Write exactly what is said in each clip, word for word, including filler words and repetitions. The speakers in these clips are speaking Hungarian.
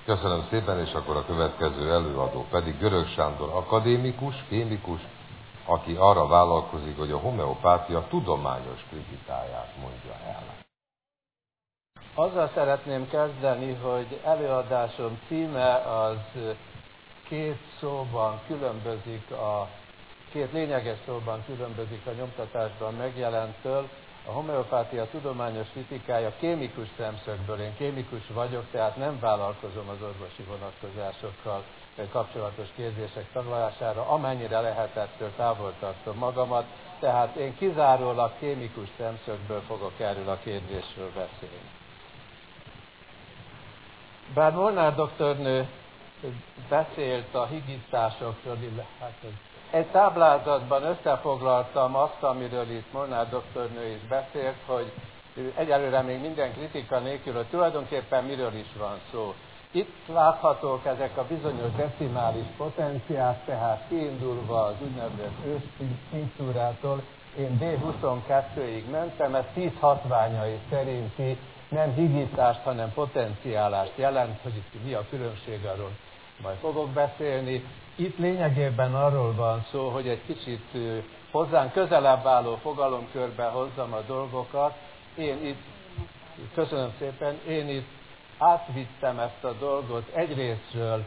Köszönöm szépen, és akkor a következő előadó pedig Görög Sándor akadémikus, kémikus, aki arra vállalkozik, hogy a homeopátia tudományos kritikáját mondja el. Azzal szeretném kezdeni, hogy előadásom címe az két szóban különbözik, a két lényeges szóban különbözik a nyomtatásban megjelenttől. A homeopátia tudományos kritikája kémikus szemszögből. Én kémikus vagyok, tehát nem vállalkozom az orvosi vonatkozásokkal kapcsolatos kérdések taglalására, amennyire lehetettől távol tartom magamat, tehát én kizárólag kémikus szemszögből fogok erről a kérdésről beszélni. Bár Molnár doktornő beszélt a higításokról, hát egy táblázatban összefoglaltam azt, amiről itt Molnár doktornő is beszélt, hogy egyelőre még minden kritika nélkül, hogy tulajdonképpen miről is van szó. Itt láthatók ezek a bizonyos decimális potenciák, tehát kiindulva az úgynevezett ősztinktúrától, én dé huszonkettőig mentem, ez tíz hatványai szerinti nem higítást, hanem potenciálást jelent, hogy itt mi a különbség, arról majd fogok beszélni. Itt lényegében arról van szó, hogy egy kicsit hozzánk közelebb álló fogalomkörbe hozzam a dolgokat. Én itt, köszönöm szépen, én itt átvittem ezt a dolgot egyrésztről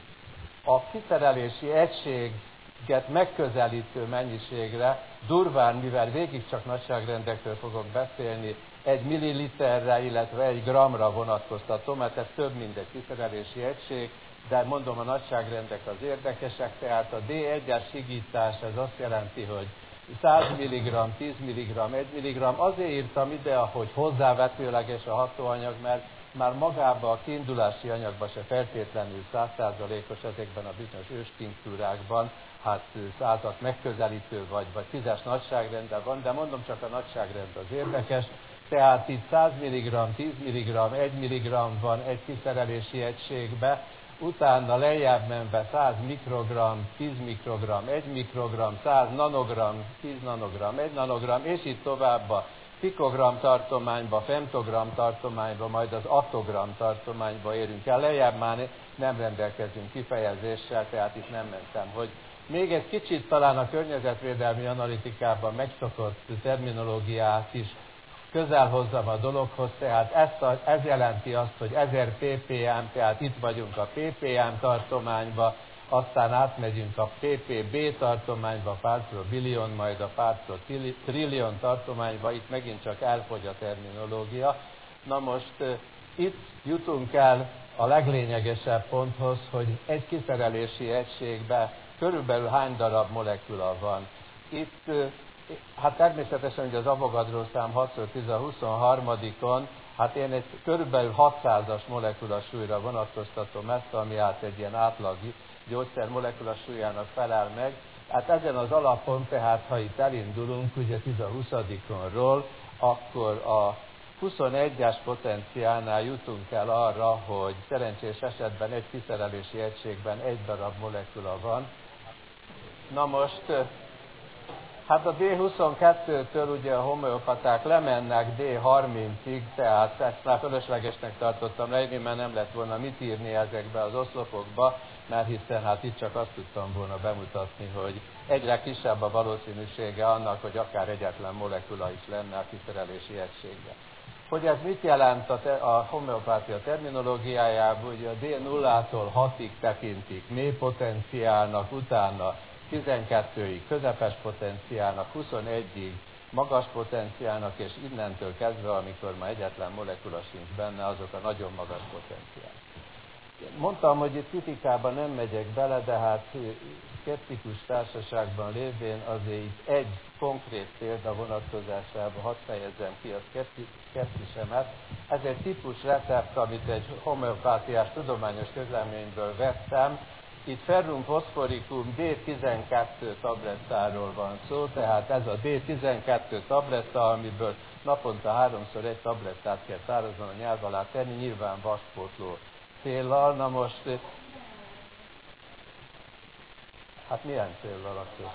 a kiszerelési egységet megközelítő mennyiségre, durván, mivel végig csak nagyságrendekről fogok beszélni, egy milliliterre, illetve egy gramra vonatkoztatom, mert ez több, mint egy kiszerelési egység, de mondom, a nagyságrendek az érdekesek, tehát a dé egyes higítás, ez azt jelenti, hogy száz milligramm, tíz milligramm, egy milligramm. Azért írtam ide, hogy hozzávetőleges a hatóanyag, mert már magában a kiindulási anyagban se feltétlenül száz százalékos ezekben a bizonyos őstinktúrákban, hát százat megközelítő vagy, vagy tízes nagyságrendben van, de mondom, csak a nagyságrend az érdekes. Tehát itt száz milligramm, tíz milligramm, egy milligramm van egy kiszerelési egységbe, utána lejjebb menve száz mikrogramm, tíz mikrogramm, egy mikrogramm, száz nanogramm, tíz nanogramm, egy nanogramm, és így tovább a pikogramm tartományba, femtogramm tartományba, majd az attogramm tartományba érünk el. Lejjebb már nem rendelkezünk kifejezéssel, tehát itt nem mentem, hogy még egy kicsit talán a környezetvédelmi analitikában megszokott terminológiát is közel hozzam a dologhoz, tehát ezt a, ez jelenti azt, hogy ezer ppm, tehát itt vagyunk a ppm tartományba, aztán átmegyünk a ppb tartományba, pártról billion, majd a pártról trillion tartományba, itt megint csak elfogy a terminológia. Na most itt jutunk el a leglényegesebb ponthoz, hogy egy kiszerelési egységben körülbelül hány darab molekula van. Itt hát természetesen, hogy az Avogadro szám hatszor tíz a huszonharmadikon, hát én egy körülbelül hatszázas molekula súlyra vonatkoztatom ezt, ami át egy ilyen átlag gyógyszer molekula súlyának felel meg. Hát ezen az alapon, tehát ha itt elindulunk, ugye tíz a huszadikonról, akkor a huszonegyes potenciálnál jutunk el arra, hogy szerencsés esetben egy kiszerelési egységben egy darab molekula van. Na most hát a dé huszonkettőtől ugye a homeopaták lemennek dé harmincig, tehát ezt már fölöslegesnek tartottam leírni, mert nem lett volna mit írni ezekbe az oszlopokba, mert hiszen hát itt csak azt tudtam volna bemutatni, hogy egyre kisebb a valószínűsége annak, hogy akár egyetlen molekula is lenne a kiszerelési egységben. Hogy ez mit jelent a, te, a homeopátia terminológiájában, ugye a dé nullától hatig tekintik mély potenciálnak, utána tizenkettőig közepes potenciálnak, huszonegyig magas potenciálnak, és innentől kezdve, amikor már egyetlen molekula sincs benne, azok a nagyon magas potenciál. Mondtam, hogy itt kritikában nem megyek bele, de hát szkeptikus társaságban lévén azért itt egy konkrét példa vonatkozásában hadd fejezzem ki a szkeptisemet. Ez egy típus recept, amit egy homeopátiás tudományos közleményből vettem. Itt ferrum foszforicum dé tizenkettő tablettáról van szó, tehát ez a dé tizenkettő tabletta, amiből naponta háromszor egy tablettát kell szárazon a nyelv alá tenni, nyilván vaspótló céllal. Na most, hát milyen céllal akkor?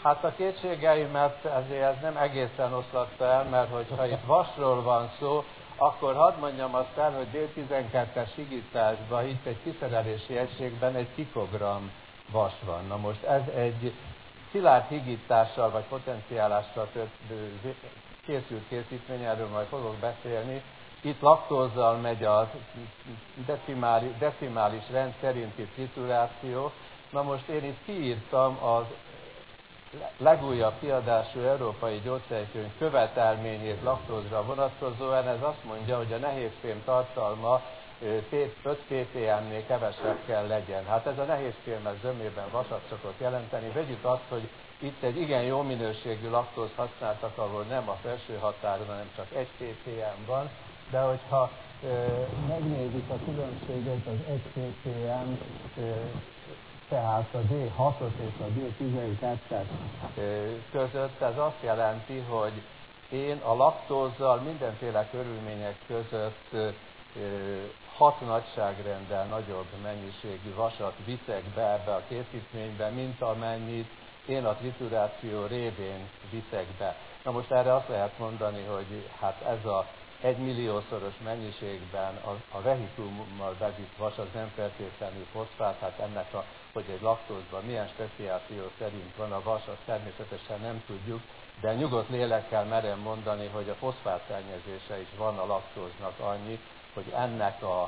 Hát a kétségeimet ezért ez nem egészen oszlatta el, mert hogyha itt vasról van szó, akkor hadd mondjam azt el, hogy D tizenkettes higításban, itt egy kiszerelési egységben egy pikogram vas van. Na most ez egy szilárd higítással vagy potenciálással készült készítmény, erről majd fogok beszélni. Itt laktózzal megy a decimális, decimális rend szerinti trituráció. Na most én itt kiírtam az legújabb kiadású európai gyógyszerkönyv követelményét laktózra vonatkozóan. Ez azt mondja, hogy a nehézfém tartalma öt pé té em-nél kevesebb kell legyen. Hát ez a nehézfém ez zömében vasat szokott jelenteni. Vegyük azt, hogy itt egy igen jó minőségű laktóz használtak, ahol nem a felső határon, hanem csak egy pé té em van, de hogyha e, megnézzük a különbséget az egy pé té em, e, tehát a D hatos és a D tizenkettes között, ez azt jelenti, hogy én a laktózzal mindenféle körülmények között hat nagyságrenddel nagyobb mennyiségű vasat viszek be ebbe a készítménybe, mint amennyit én a trituráció révén viszek be. Na most erre azt lehet mondani, hogy hát ez a egymilliószoros mennyiségben a, a vehiklummal bevitt vas az nem feltétlenül foszfát, hát ennek a, hogy egy laktózban milyen speciáció szerint van a vas, azt természetesen nem tudjuk, de nyugodt lélekkel merem mondani, hogy a foszfát szennyezése is van a laktóznak annyi, hogy ennek a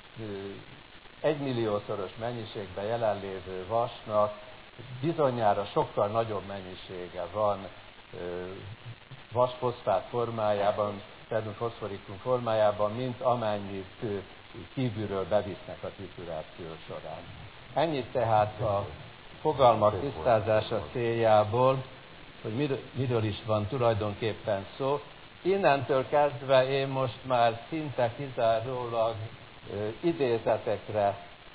egymilliószoros mennyiségben jelenlévő vasnak bizonyára sokkal nagyobb mennyisége van vasfoszfát formájában, ferrum-foszforikum formájában, mint amennyit kívülről bevisznek a trituráció során. Ennyit tehát a fogalmak tisztázása céljából, hogy miről, miről is van tulajdonképpen szó. Innentől kezdve én most már szinte kizárólag idézetekre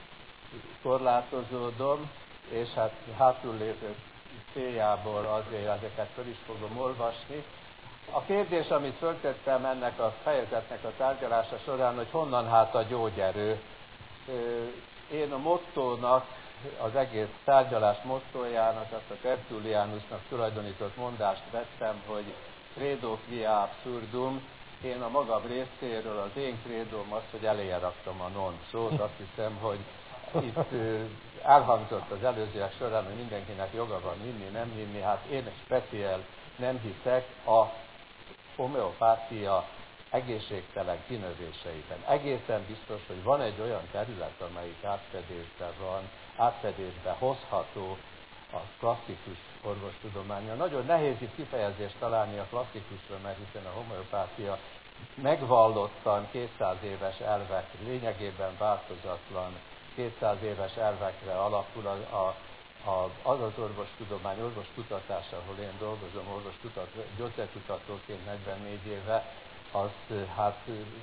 korlátozódom, és hát hátul lévő céljából azért ezeket föl is fogom olvasni. A kérdés, amit föltettem ennek a fejezetnek a tárgyalása során, hogy honnan hát a gyógyerő. Én a mottónak, az egész tárgyalás mottójának, azt a Tertullianusnak tulajdonított mondást vettem, hogy credo quia absurdum. Én a magam részéről, az én krédóm az, hogy eléje raktam a non szót. Azt hiszem, hogy itt elhangzott az előzőek során, hogy mindenkinek joga van hinni, nem hinni. Hát én speciál nem hiszek a homeopátia egészségtelen kinövéseiben. Egészen biztos, hogy van egy olyan terület, amelyik átfedésben van, átfedésbe hozható a klasszikus orvostudománnyal. Nagyon nehéz itt kifejezést találni a klasszikusra, mert hiszen a homeopátia megvallottan kétszáz éves elvek, lényegében változatlan kétszáz éves elvekre alapul a, a, a, az az orvostudomány, orvoskutatás, ahol én dolgozom, orvostutató, gyógyszerkutatóként negyvennégy éve, az hát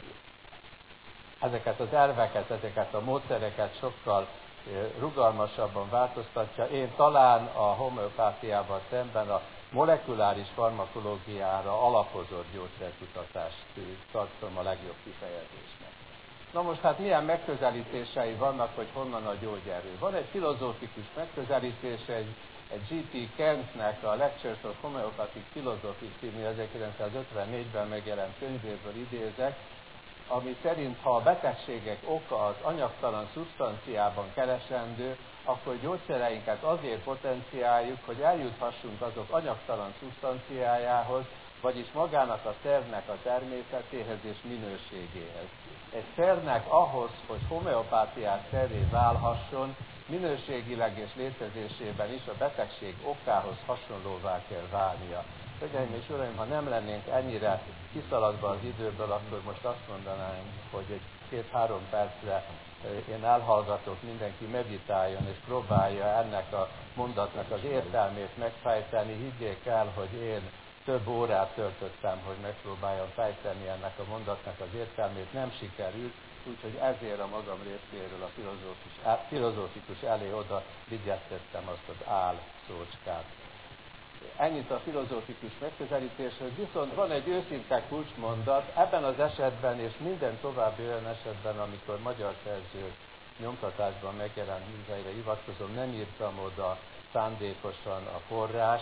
ezeket az elveket, ezeket a módszereket sokkal rugalmasabban változtatja. Én talán a homeopátiával szemben a molekuláris farmakológiára alapozott gyógyszerkutatást tartom a legjobb kifejezésnek. Na most hát milyen megközelítései vannak, hogy honnan a gyógyerő? Van egy filozófikus megközelítése, egy, egy G T Kentnek a Lectures of Homeopathic Philosophy című ezerkilencszázötvennégyben megjelent könyvéből idézek, ami szerint, ha a betegségek oka az anyagtalan szubstanciában keresendő, akkor gyógyszereinket azért potenciáljuk, hogy eljuthassunk azok anyagtalan szubstanciájához, vagyis magának a szervnek a természetéhez és minőségéhez. Egy szervnek ahhoz, hogy homeopátiás szervé válhasson, minőségileg és létezésében is a betegség okához hasonlóvá kell válnia. Hölgyeim és uraim, ha nem lennénk ennyire kiszaladva az időből, akkor most azt mondanám, hogy egy két-három percre én elhallgatok, mindenki meditáljon és próbálja ennek a mondatnak az értelmét megfejteni. Higgyék el, hogy én több órát töltöttem, hogy megpróbáljam fejteni ennek a mondatnak az értelmét. Nem sikerült, úgyhogy ezért a magam részéről a filozófikus, filozófikus elé oda vigyeztettem azt az áll szócskát. Ennyit a filozófikus megközelítésről, viszont van egy őszinte kulcsmondat, ebben az esetben és minden további olyan esetben, amikor magyar szerző nyomtatásban megjelent műveire hivatkozom, nem írtam oda szándékosan a forrást,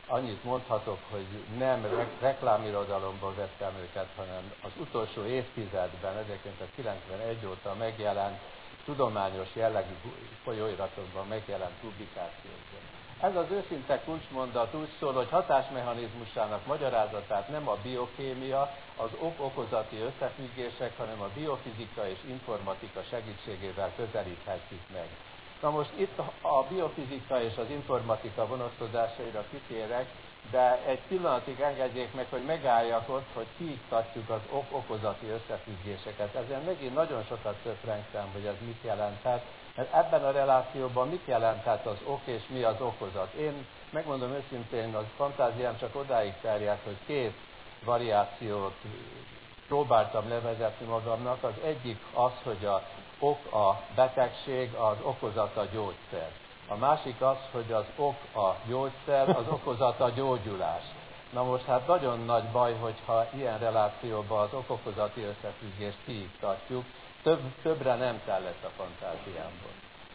annyit mondhatok, hogy nem reklámirodalomból vettem őket, hanem az utolsó évtizedben, ezerkilencszázkilencvenegy óta megjelent, tudományos jellegű folyóiratokban megjelent publikációkban. Ez az őszinte kulcsmondat úgy szól, hogy hatásmechanizmusának magyarázatát nem a biokémia, az ok-okozati összefüggések, hanem a biofizika és informatika segítségével közelíthetjük meg. Na most itt a biofizika és az informatika vonatkozásaira kitérek, de egy pillanatig engedjék meg, hogy megálljak ott, hogy kiiktatjuk az ok-okozati összefüggéseket. Ezen megint nagyon sokat töprengtem, hogy ez mit jelenthet, mert ebben a relációban mit jelenthet az ok és mi az okozat. Én megmondom őszintén, az fantáziám csak odáig terjedt, hogy két variációt próbáltam levezetni magamnak. Az egyik az, hogy az ok a betegség, az okozat a gyógyszer. A másik az, hogy az ok a gyógyszer, az okozat a gyógyulás. Na most hát nagyon nagy baj, hogyha ilyen relációban az okokozati összefüggést kiiktatjuk, Több, többre nem tellett a fantáziámból.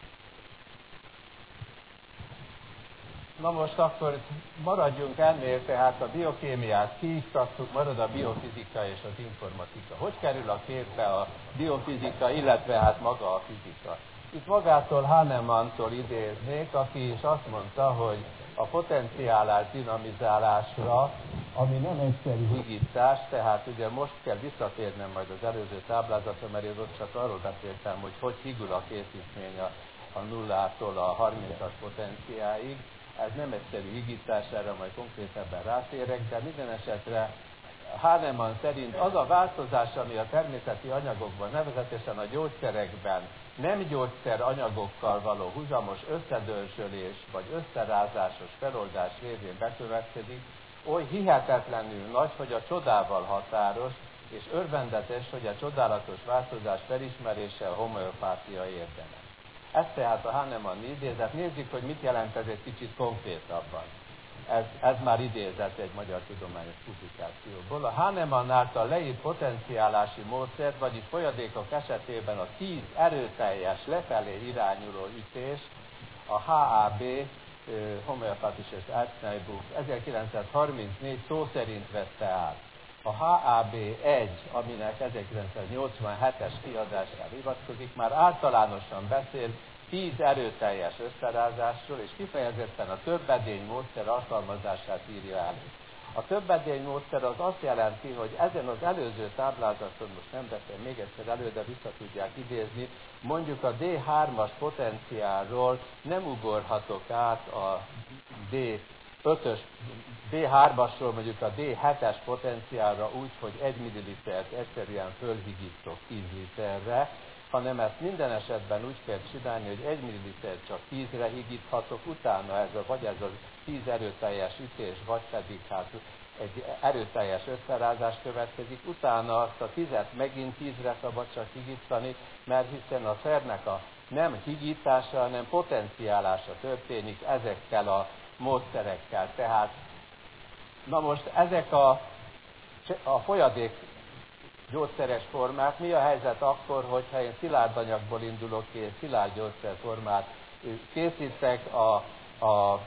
Na most akkor maradjunk ennél, tehát a biokémiát kiiktattuk, marad a biofizika és az informatika. Hogy kerül a képbe a biofizika, illetve hát maga a fizika? Itt magától Hahnemantól idéznék, aki is azt mondta, hogy a potenciálás dinamizálásra, ami nem egyszerű higítás, tehát ugye most kell visszatérnem majd az előző táblázatra, mert én ott csak arról beszéltem, hogy hogy higul a készítmény a, a nullától a harmincas potenciáig. Ez nem egyszerű higítás, erre majd konkrétabban rátérek, de minden esetre Hahnemann szerint az a változás, ami a természeti anyagokban, nevezetesen a gyógyszerekben nem gyógyszer anyagokkal való huzamos összedörzsölés vagy összerázásos feloldás révén bekövetkezik, oly hihetetlenül nagy, hogy a csodával határos, és örvendetes, hogy a csodálatos változás felismerése a homeopátia érdeme. Ez tehát a Hahnemann idézet. Nézzük, hogy mit jelent ez egy kicsit konkrétabban. Ez, ez már idézett egy magyar tudományos publikációból. A Hahnemann által leírt potenciálási módszert, vagyis folyadékok esetében a tíz erőteljes lefelé irányuló ütés, a há á bé, Homöopathisches Arzneibuch ezerkilencszázharmincnégy szó szerint vette át. A há á bé egy, aminek ezerkilencszáznyolcvanhetes kiadásra hivatkozik, már általánosan beszél tíz erőteljes összerázásról, és kifejezetten a többedény módszer alkalmazását írja elő. A többedény módszer az azt jelenti, hogy ezen az előző táblázaton, most nem veszem még egyszer elő, de vissza tudják idézni, mondjuk a dé hármas potenciálról nem ugorhatok át a dé ötös, dé hármasról mondjuk a dé hetes potenciálra úgy, hogy egy millilitert egyszerűen fölhigítok tíz literre, hanem ezt minden esetben úgy kell csinálni, hogy egy millilitert csak tízre higíthatok, utána ez a, vagy ez a tíz erőteljes ütés, vagy pedig hát egy erőteljes összerázás következik, utána azt a tízet megint tízre szabad csak higítani, mert hiszen a szernek a nem higítása, hanem potenciálása történik ezekkel a módszerekkel. Tehát, na most ezek a, a folyadék gyógyszeres formák, mi a helyzet akkor, hogyha én szilárd anyagból indulok ki, és szilárd gyógyszerformát készítek, a, a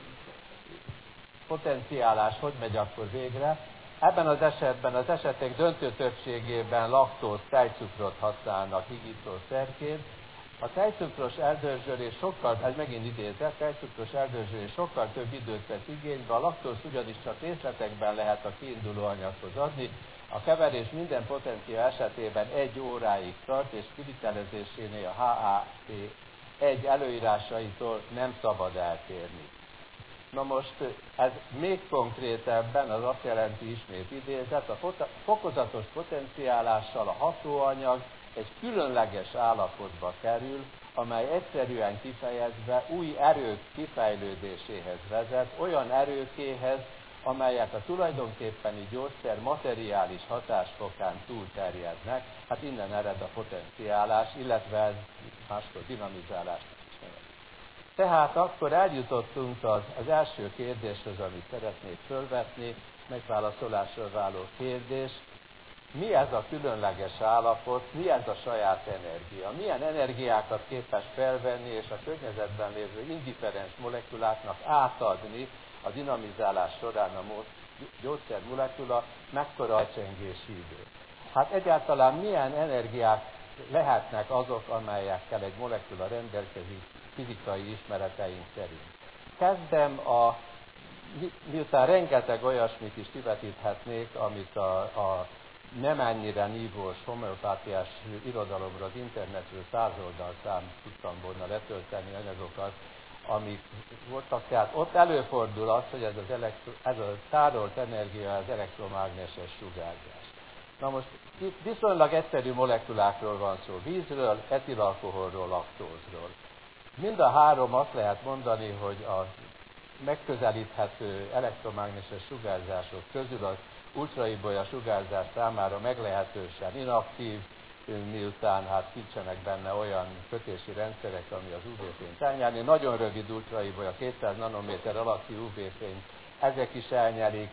potenciálás hogy megy akkor végre? Ebben az esetben, az esetek döntő többségében laktóz, tejcukrot használnak higítószerként. A tejcukros eldörzsölés sokkal, ez megint idézett, tejcukros eldörzsölés sokkal több időt vesz igénybe, a laktóz ugyanis csak részletekben lehet a kiinduló anyaghoz adni, a keverés minden potencia esetében egy óráig tart, és kivitelezésénél a há á bé egy előírásaitól nem szabad eltérni. Na most ez még konkrétebben, az azt jelenti ismét idézet, a fokozatos potenciálással a hatóanyag egy különleges állapotba kerül, amely egyszerűen kifejezve új erők kifejlődéséhez vezet, olyan erőkéhez, amelyek a tulajdonképpeni gyógyszer materiális hatásfokán túlterjednek, hát innen ered a potenciálás, illetve ez máskor dinamizálás is nevet. Tehát akkor eljutottunk az, az első kérdéshez, amit szeretnék fölvetni, megválaszolásra váló kérdés. mi ez a különleges állapot, mi ez a saját energia, milyen energiákat képes felvenni és a környezetben lévő indifferens molekuláknak átadni a dinamizálás során a gyógyszer molekula, mekkora a csengési idő. Hát egyáltalán milyen energiák lehetnek azok, amelyekkel egy molekula rendelkezik fizikai ismereteink szerint. Kezdem a, miután rengeteg olyasmit is kivetíthetnék, amit a, a nem ennyire nívós homeopátiás irodalomra az internetről száz oldalszám tudtam volna letölteni anyagokat, amik voltak, tehát ott előfordul az, hogy ez, az elektro, ez a tárolt energia az elektromágneses sugárzás. Na most itt viszonylag egyszerű molekulákról van szó, vízről, etilalkoholról, laktózról. Mind a három azt lehet mondani, hogy a megközelíthető elektromágneses sugárzások közül az ultraibolya sugárzás számára meglehetősen inaktív, miután hát nincsenek benne olyan kötési rendszerek, ami az ú vé-fényt elnyelni. Nagyon rövid ultraibolya, kétszáz nanométer alatti ú vé-fényt, ezek is elnyelik,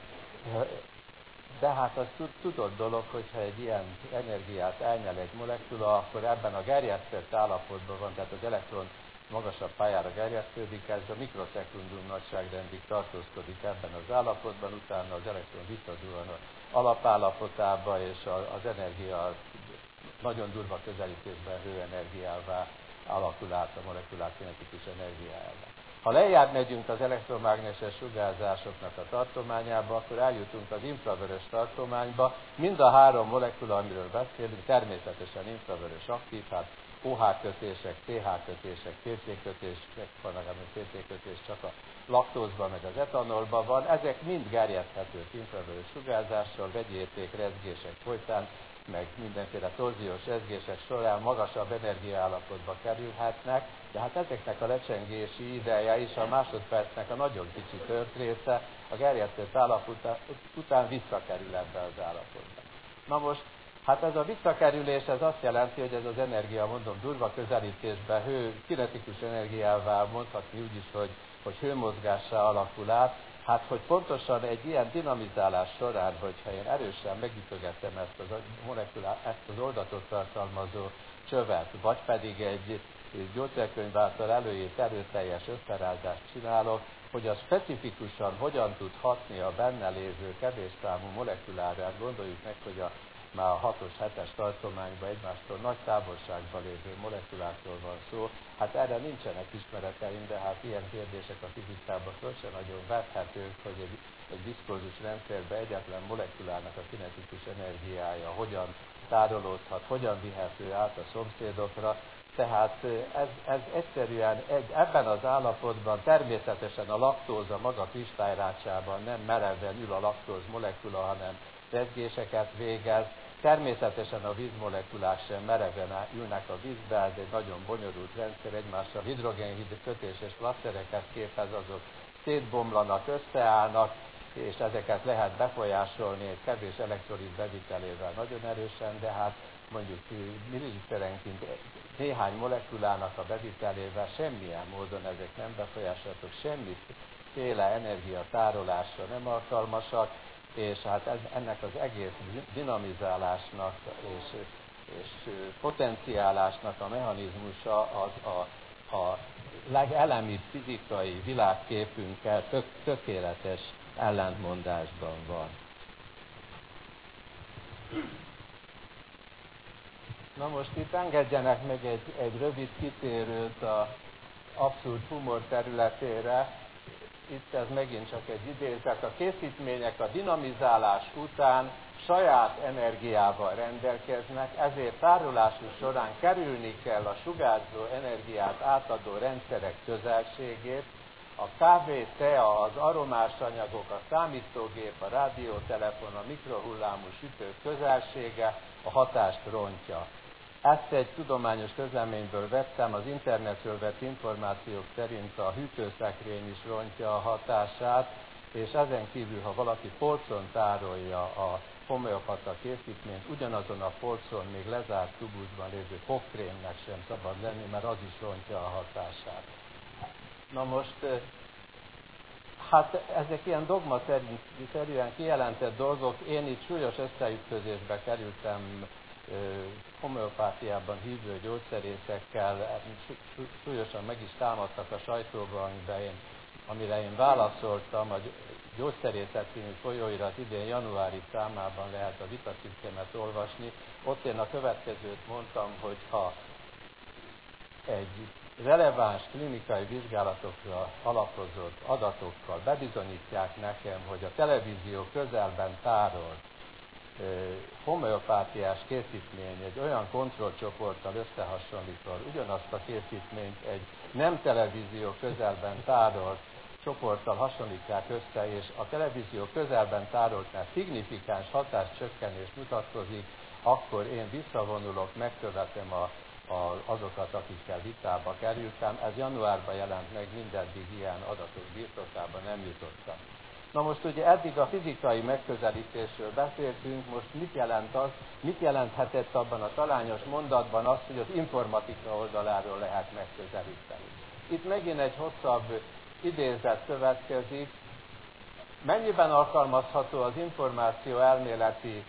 de hát az tudott dolog, hogyha egy ilyen energiát elnyel egy molekula, akkor ebben a gerjesztett állapotban van, tehát az elektron magasabb pályára gerjesztődik, ez a mikroszekundum nagyságrendig tartózkodik ebben az állapotban, utána az elektron visszazuhan az alapállapotába, és az energia nagyon durva közelítésben hőenergiává alakul át a molekulák kinetikus energiájával. Ha lejjebb megyünk az elektromágneses sugárzásoknak a tartományába, akkor eljutunk az infravörös tartományba. Mind a három molekula, amiről beszélünk, természetesen infravörös aktív, hát o há kötések, té há kötések, té cé kötések vannak, ami té cé kötés csak a laktózban, meg az etanolban van. Ezek mind gerjeszthetők infravörös sugárzással, vegyi érték rezgések folytán, meg mindenféle torziós rezgések során magasabb energiaállapotba kerülhetnek, de hát ezeknek a lecsengési ideje is a másodpercnek a nagyon kicsi tört része a gerjesztett állapot után visszakerül ebbe az állapotba. Na most, hát ez a visszakerülés, ez azt jelenti, hogy ez az energia, mondom, durva közelítésben hő, kinetikus energiává mondhatni úgy is, hogy, hogy hőmozgássá alakul át. Hát, hogy pontosan egy ilyen dinamizálás során, hogyha én erősen megütögetem ezt az molekulát, ezt az oldatot tartalmazó csövet, vagy pedig egy gyógyszerkönyv által előírt erőteljes összerázást csinálok, hogy az specifikusan hogyan tud hatni a benne lévő kevés számú molekulára, gondoljuk meg, hogy a már a hatos, hetes tartományban egymástól nagy távolságban lévő molekulákról van szó. Hát erre nincsenek ismereteim, de hát ilyen kérdések a fizikában sem nagyon vethetők, hogy egy, egy viszkózus rendszerben egyetlen molekulának a kinetikus energiája hogyan tárolódhat, hogyan vihető át a szomszédokra. Tehát ez, ez egyszerűen egy, ebben az állapotban természetesen a laktóza maga kristályrácsában nem mereven ül a laktóz molekula, hanem rezgéseket végez. Természetesen a vízmolekulák sem mereven ülnek a vízbe, ez egy nagyon bonyolult rendszer, egymással hidrogén kötéses klasztereket képez, azok szétbomlanak, összeállnak, és ezeket lehet befolyásolni egy kevés elektrolit bevitelével nagyon erősen, de hát mondjuk milliliterenként néhány molekulának a bevitelével semmilyen módon ezek nem befolyásolhatók, semmiféle energiatárolásra nem alkalmasak, és hát ez, ennek az egész dinamizálásnak és, és potenciálásnak a mechanizmusa az a, a legelemibb fizikai világképünkkel tök, tökéletes ellentmondásban van. Na most itt engedjenek meg egy, egy rövid kitérőt az abszurd humor területére. Itt ez megint csak egy idézet. A készítmények a dinamizálás után saját energiával rendelkeznek, ezért tárolásuk során kerülni kell a sugárzó energiát átadó rendszerek közelségét. A kávé, tea, az aromás anyagok, a számítógép, a rádiótelefon, a mikrohullámú sütő közelsége a hatást rontja. Ezt egy tudományos közleményből vettem, az internetről vett információk szerint a hűtőszekrény is rontja a hatását, és ezen kívül, ha valaki polcon tárolja a homeopata készítményt, ugyanazon a polcon még lezárt tubuszban lévő fogkrémnek sem szabad lenni, mert az is rontja a hatását. Na most, Hát ezek ilyen dogmaszerűen kijelentett dolgok. Én itt súlyos összeütközésbe kerültem ö, homeopátiában hívő gyógyszerészekkel, súlyosan meg is támadtak a sajtóban, amiben én, amire én válaszoltam. A Gyógyszerészet című folyóirat idén januári számában lehet a vitacikkemet olvasni. Ott én a következőt mondtam, hogy ha egy releváns klinikai vizsgálatokra alapozott adatokkal bebizonyítják nekem, hogy a televízió közelben tárolt e, homeopátiás készítmény egy olyan kontrollcsoporttal összehasonlítva, ugyanazt a készítményt egy nem televízió közelben tárolt csoporttal hasonlítják össze, és a televízió közelben tároltnál szignifikáns hatáscsökkenés mutatkozik, akkor én visszavonulok, megkövetem a A, azokat, akikkel vitába kerültem. Ez januárban jelent meg, mindeddig ilyen adatok birtokában nem jutottam. Na most ugye eddig a fizikai megközelítésről beszéltünk, most mit jelent az, mit jelenthetett abban a talányos mondatban az, hogy az informatika oldaláról lehet megközelíteni. Itt megint egy hosszabb idézet következik. Mennyiben alkalmazható az információ elméleti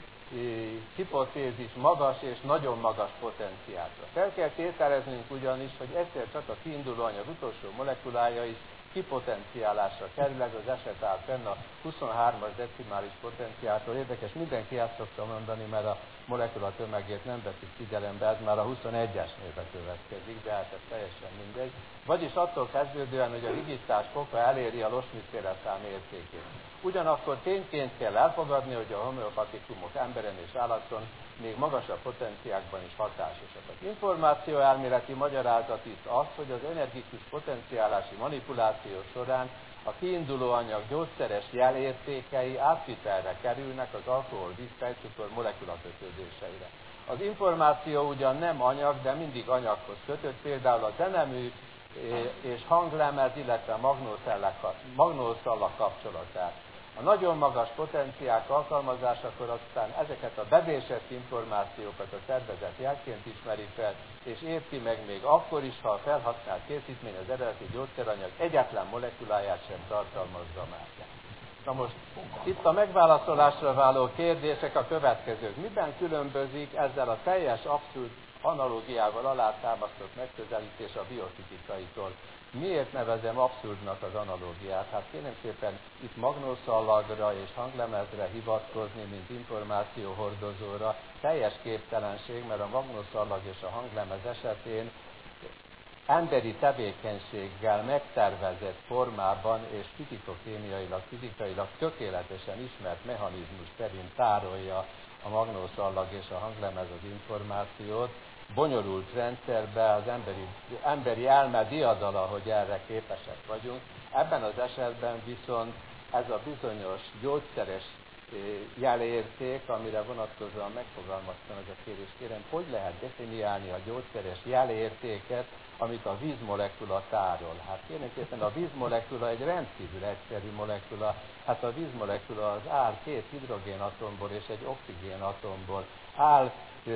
hipotézis magas és nagyon magas potenciálra. Fel kell tételeznünk ugyanis, hogy egyszer csak a kiinduló anyag utolsó molekulája is kipotenciálásra kerül, ez az eset áll fenn a huszonhármas decimális potenciáltól. Érdekes, mindenki ezt szokta mondani, mert a molekula tömegét nem veszik figyelembe, ez már a huszonegyesnél következik, de hát ez teljesen mindegy. Vagyis attól kezdődően, hogy a higítás foka eléri a Loschmidt-féle szám értékét. Ugyanakkor tényként kell elfogadni, hogy a homeopatikumok emberen és állaton még magasabb potenciákban is hatásosak. Az információ elméleti magyarázat itt az, hogy az energikus potenciálási manipuláció során a kiinduló anyag gyógyszeres jelértékei átvitelre kerülnek az alkohol, víz, tejcukor molekulakötődéseire. Az információ ugyan nem anyag, de mindig anyaghoz kötött, például a zenemű és hanglemez, illetve a magnószallag kapcsolatát. A nagyon magas potenciák alkalmazásakor aztán ezeket a bevésett információkat a szervezet jelként ismeri fel, és érti meg még akkor is, ha a felhasznált készítmény az eredeti gyógyszeranyag egyetlen molekuláját sem tartalmazza már. Na most itt a megválaszolásra váló kérdések a következők. Miben különbözik ezzel a teljes abszurd analógiával alátámasztott megközelítés a biofizikaitól? Miért nevezem abszurdnak az analógiát? Hát kérem szépen itt magnószallagra és hanglemezre hivatkozni, mint információhordozóra teljes képtelenség, mert a magnószallag és a hanglemez esetén emberi tevékenységgel megtervezett formában és fizikokémiailag, fizikailag tökéletesen ismert mechanizmus szerint tárolja a magnószallag és a hanglemez az információt, bonyolult rendszerbe az emberi, emberi elme diadala, hogy erre képesek vagyunk. Ebben az esetben viszont ez a bizonyos gyógyszeres jelérték, amire vonatkozóan megfogalmaztam ez a kérdést, kérem, hogy lehet definiálni a gyógyszeres jelértéket, amit a vízmolekula tárol. Hát kérem szépen, a vízmolekula egy rendkívül egyszerű molekula. Hát a vízmolekula az áll két hidrogénatomból és egy oxigénatomból. Áll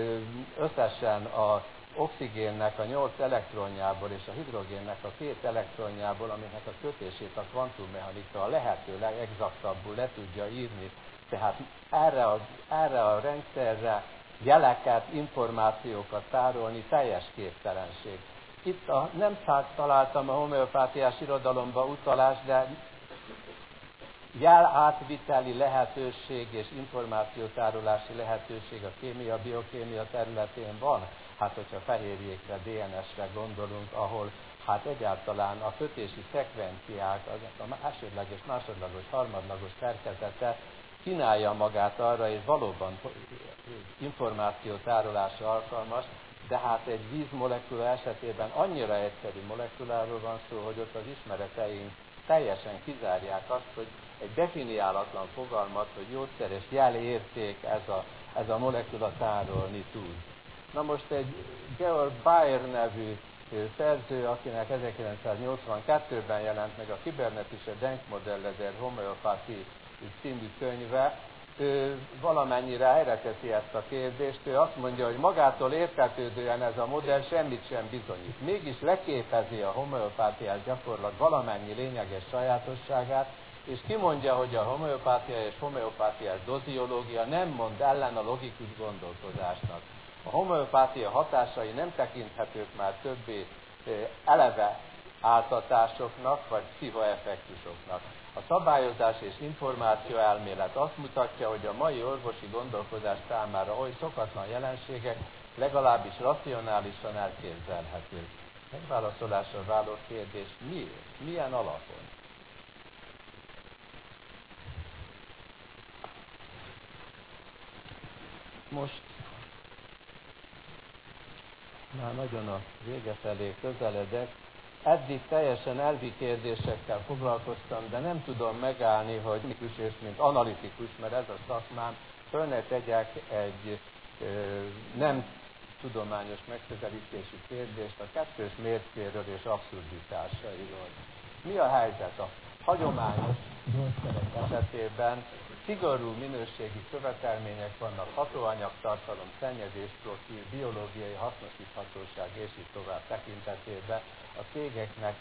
összesen az oxigénnek a nyolc elektronjából és a hidrogénnek a két elektronjából, aminek a kötését a kvantummechanika a lehető legexaktabbul le tudja írni. Tehát erre a, erre a rendszerre jeleket, információkat tárolni teljes képtelenség. Itt a, nem találtam a homeopátiás irodalomba utalást, de jelátviteli lehetőség és információtárolási lehetőség a kémia, biokémia területén van. Hát, hogyha fehérjékre, dé en es-re gondolunk, ahol hát egyáltalán a kötési szekvenciák, az a elsődleges, másodlagos, harmadlagos szerkezete kínálja magát arra, és valóban információtárolásra alkalmas, de hát egy vízmolekula esetében annyira egyszerű molekuláról van szó, hogy ott az ismereteink teljesen kizárják azt, hogy egy definiálatlan fogalmat, hogy gyógyszeres jelérték ez a, ez a molekula tárolni tud. Na most egy Georg Bayer nevű szerző, akinek ezerkilencszáznyolcvankettőben jelent meg a Kybernetische Denkmodelle der Homöopathie című könyve, ő valamennyire helyre teszi ezt a kérdést. Ő azt mondja, hogy magától értetődően ez a modell semmit sem bizonyít. Mégis leképezi a homeopátiás gyakorlat valamennyi lényeges sajátosságát, és kimondja, hogy a homeopátia és homeopátiás doziológia nem mond ellen a logikus gondolkodásnak. A homeopátia hatásai nem tekinthetők már többé eleve áltatásoknak, vagy pszichoeffektusoknak. A szabályozás és információ elmélet azt mutatja, hogy a mai orvosi gondolkodás számára oly szokatlan jelenségek legalábbis racionálisan elképzelhetők. Megválaszolásra váló kérdés, miért? Milyen alapon? Most már nagyon a vége felé közeledek. Eddig teljesen elvi kérdésekkel foglalkoztam, de nem tudom megállni, hogy klinikus és mint analitikus, mert ez a szakmám, föl ne tegyek egy ö, nem tudományos megközelítésű kérdést a kettős mércéről és abszurditásairól. Mi a helyzet a hagyományos gyógyszerek esetében? Szigorú minőségi követelmények vannak, hatóanyagtartalom, szennyezésprofil, biológiai hasznosíthatóság és így tovább tekintetében. A cégeknek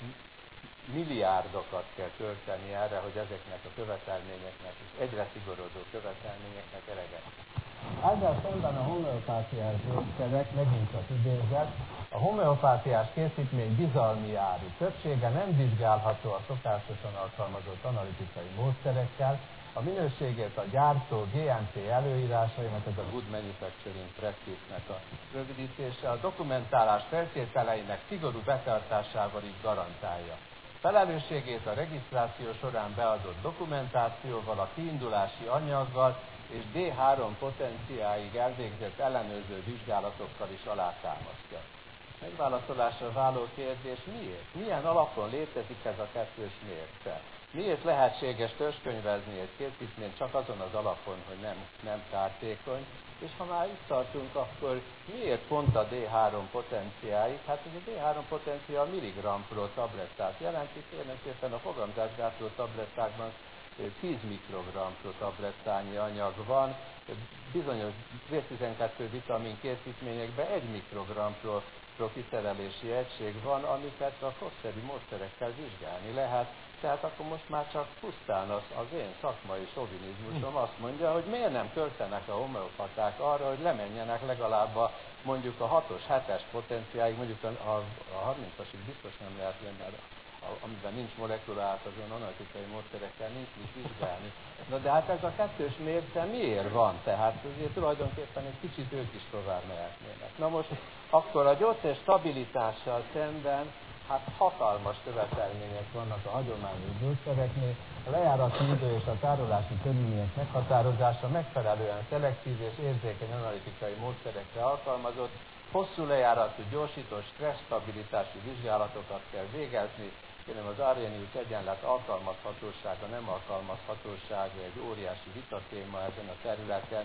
milliárdokat kell költeni erre, hogy ezeknek a követelményeknek és egyre szigorodó követelményeknek eleget. Ezzel szemben a homeopátiás gyógyszerek, megint csak idézet, a homeopátiás készítmény bizalmi áru. Többsége nem vizsgálható a szokásosan alkalmazott analitikai módszerekkel, a minőségét a gyártó gé em pé előírásainak, ez a Good Manufacturing Practice-nek a rövidítése, a dokumentálás feltételeinek szigorú betartásával így garantálja. Felelősségét a regisztráció során beadott dokumentációval, a kiindulási anyaggal és dé három potenciáig elvégzett ellenőrző vizsgálatokkal is alátámasztja. Megválaszolásra váló kérdés, miért? Milyen alapon létezik ez a kettős mérce? Miért lehetséges törzskönyvezni egy készítményt csak azon az alapon, hogy nem, nem kártékony? És ha már itt tartunk, akkor miért pont a dé három potenciáig? Hát ugye a dé három potencia a milligram pro tablettát jelenti, kérlek szépen a fogamzásgátló tablettákban tíz mikrogram pro tablettányi anyag van, bizonyos bé tizenkettő vitamin készítményekben egy mikrogram pro, pro kiterelési egység van, amiket a korszerű módszerekkel vizsgálni lehet. Tehát akkor most már csak pusztán az, az én szakmai sovinizmusom azt mondja, hogy miért nem költenek a homeopaták arra, hogy lemenjenek legalább a, mondjuk a hatos, hetes potenciáig, mondjuk a, a, a harmincasig biztos nem lehet lenni, mert a, amiben nincs molekula, az olyan analitikai módszerekkel nincs mit vizsgálni. Na de hát ez a kettős mérce miért van? Tehát azért tulajdonképpen egy kicsit ők is tovább mehetnének. Na most akkor a gyógyszer stabilitással szemben hát hatalmas követelmények vannak a hagyományos gyógyszereknél, a lejárati idő és a tárolási körülmények meghatározása megfelelően szelektív és érzékeny analitikai módszerekre alkalmazott, hosszú lejáratú gyorsító stresszstabilitási vizsgálatokat kell végezni, kérem az Arrhenius egyenlet alkalmazhatósága, nem alkalmazhatósága egy óriási vitatéma ezen a területen,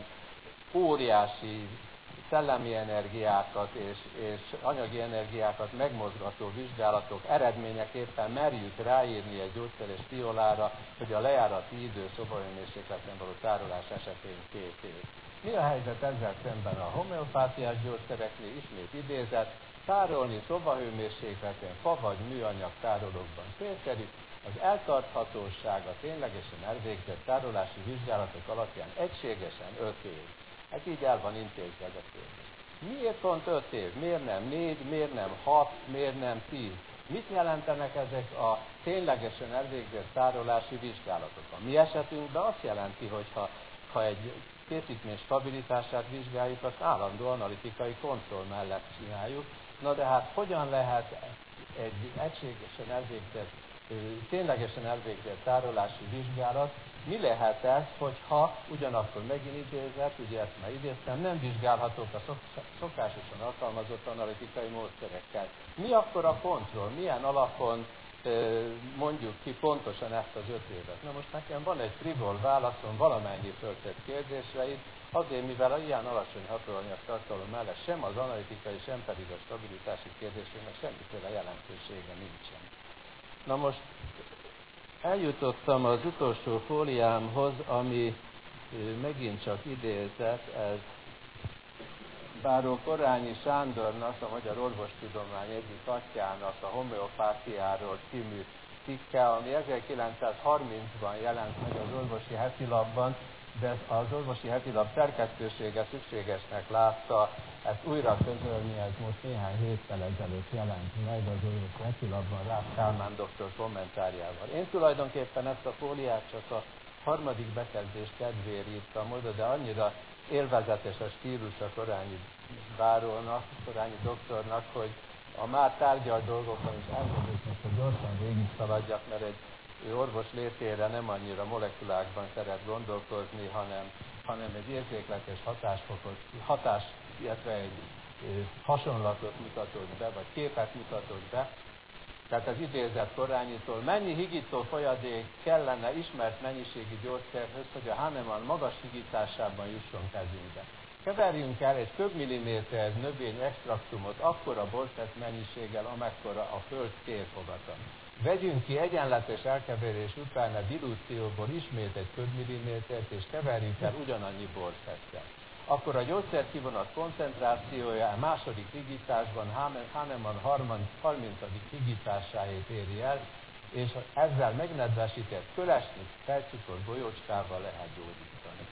óriási szellemi energiákat és, és anyagi energiákat megmozgató vizsgálatok eredményeképpen merjük ráírni egy gyógyszeres fiolára, hogy a lejárati idő szobahőmérsékleten való tárolás esetén két év. Mi a helyzet ezzel szemben a homeopátiás gyógyszereknél? Ismét idézet, tárolni szobahőmérsékleten fa vagy műanyag tárolókban célszerű, az eltarthatóság a ténylegesen elvégzett tárolási vizsgálatok alapján egységesen öt év. Hát így el van intézve ez a kérdés. Miért pont öt év? Miért nem négy, miért nem hat, miért nem tíz? Mit jelentenek ezek a ténylegesen elvégzett tárolási vizsgálatok? A mi esetünkben azt jelenti, hogy ha, ha egy készítmény stabilitását vizsgáljuk, azt állandó analitikai kontroll mellett csináljuk. Na de hát hogyan lehet egy egységesen elvégzett, ténylegesen elvégzett tárolási vizsgálat, mi lehet ez, hogyha ugyanakkor megint idézett, ugye ezt már idéztem, nem vizsgálhatók a szokásosan alkalmazott analitikai módszerekkel. Mi akkor a kontroll? Milyen alapon mondjuk ki pontosan ezt az öt évet? Na most nekem van egy frivol válaszom valamennyi föltett kérdésre itt, azért, mivel a ilyen alacsony hatóanyag tartalom mellett sem az analitikai, sem pedig a stabilitási kérdésének semmiféle jelentősége nincsen. Na most eljutottam az utolsó fóliámhoz, ami megint csak idézet, ez Báró Korányi Sándornak, a Magyar Orvostudomány egyik atyának a homeopátiáról című cikke, ami ezerkilencszázharmincban jelent meg az Orvosi Hetilapban, de az Orvosi Hetilap szerkesztősége szükségesnek látta ezt újra közölni, ez most néhány héttel ezelőtt jelent meg az Orvosi Hetilapban Rácz Kálmán doktor kommentárjával. Én tulajdonképpen ezt a fóliát csak a harmadik bekezdés kedvéért írtam oda, de annyira élvezetes a stílus a Korányi bárónak, Korányi doktornak, hogy a már tárgyalt dolgokon is elmondjuk, hogy gyorsan végig szaladjak, mert egy ő orvos létére nem annyira molekulákban szeret gondolkozni, hanem, hanem egy érzékletes hatásfokot, hatás, illetve egy hasonlatot mutatott be, vagy képet mutatott be. Tehát az idézett Korányitól, mennyi higító folyadék kellene ismert mennyiségi gyógyszerhöz, hogy a Hahnemann magas higításában jusson kezünkbe. Keverjünk el egy köbmilliméter növény extraktumot akkora borszett mennyiséggel, amekkora a föld térfogata. Vegyünk ki egyenletes elkeverés után a dilúcióból ismét egy köbmillimétert, és keverjük el ugyanannyi borszettel. Akkor a gyógyszerkivonat koncentrációja a második higításban Hahnemann harmincadik higításáért éri el, és ezzel megnedvesített kölesnyit felcukor golyócskával lehet gyógyítani.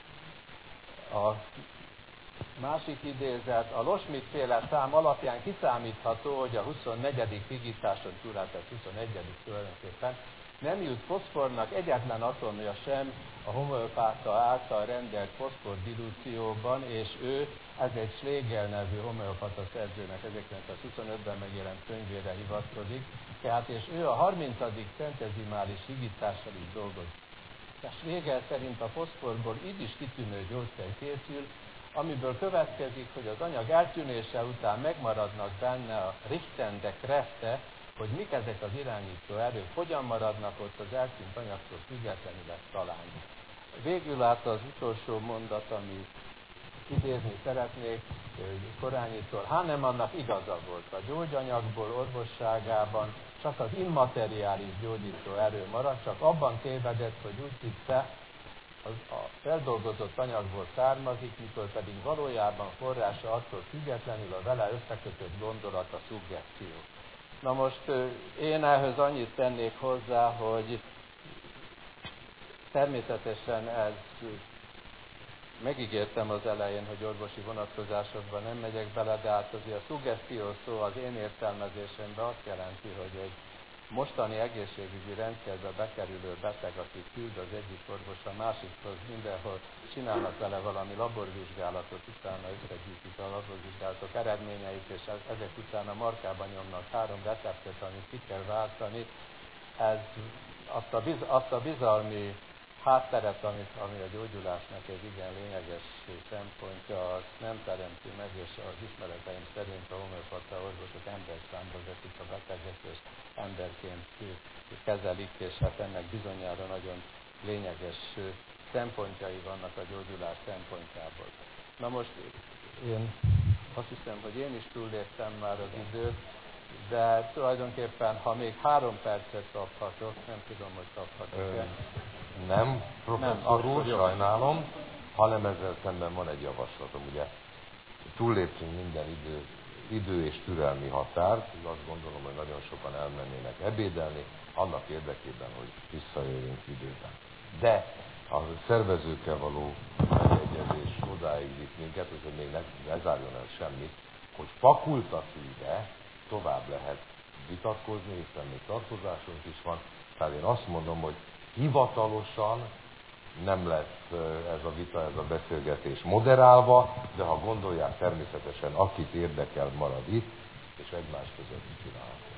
A másik idézet, a Loschmidt-féle szám alapján kiszámítható, hogy a huszonnegyedik higításon túl, tehát huszonegyedik tulajdonképpen, nem jut foszfornak egyetlen atomja sem a homeopáta által rendelt foszfor dilúcióban, és ő, ez egy Schlegel nevű homeopata szerzőnek ezerkilencszázhuszonötben megjelent könyvére hivatkozik, tehát és ő a harmincadik centezimális higítással is dolgozik. A Schlegel szerint a foszforból így is kitűnő gyógyszer készül, amiből következik, hogy az anyag eltűnése után megmaradnak benne a richtende Kräfte, hogy mik ezek az irányító erők, hogyan maradnak ott az eltűnt anyagtól függetlenül ezt találni. Végül át az utolsó mondat, amit idézni szeretnék Korányitól. Hahnemannnak igaza volt, a gyógyanyagból orvosságában csak az immateriális gyógyító erő maradt, csak abban tévedett, hogy úgy hitte, az a feldolgozott anyagból származik, mikor pedig valójában forrása attól függetlenül a vele összekötött gondolat, a szuggesztió. Na most én ehhez annyit tennék hozzá, hogy természetesen ez, megígértem az elején, hogy orvosi vonatkozásokban nem megyek bele, de hát azért a szuggesztió szó az én értelmezésemben azt jelenti, hogy egy mostani egészségügyi rendszerbe bekerülő beteg, aki küld az egyik orvos a másikhoz, mindenhol csinálnak vele valami laborvizsgálatot, utána összegyűjtik a laborvizsgálatok eredményeit, és ezek után a markába nyomnak három receptet, amit ki kell váltani. Ez azt a, biz, azt a bizalmi hátteret, amit, ami a gyógyulásnak egy igen lényeges szempontja, azt nem teremti meg, és az ismereteim szerint a homeopata orvosok emberszámba veszik a beteget, és emberként kezelik, és hát ennek bizonyára nagyon lényeges szempontjai vannak a gyógyulás szempontjából. Na most én azt hiszem, hogy én is túlléptem már az időt, de tulajdonképpen, ha még három percet kaphatok, nem tudom, hogy kaphatok-e. Nem, professzor úr, sajnálom, hanem ezzel szemben van egy javaslatom, ugye túlléptünk minden idő, idő és türelmi határt, azt gondolom, hogy nagyon sokan elmennének ebédelni, annak érdekében, hogy visszajöjjünk időben. De a szervezőkkel való megegyezés odáig vitt minket, hogy még ne, ne zárjon el semmit, hogy fakultatíve tovább lehet vitatkozni, hiszen még tartozásunk is van. Tehát én azt mondom, hogy hivatalosan nem lesz ez a vita, ez a beszélgetés moderálva, de ha gondolják, természetesen akit érdekel, marad itt, és egymás között csinálható.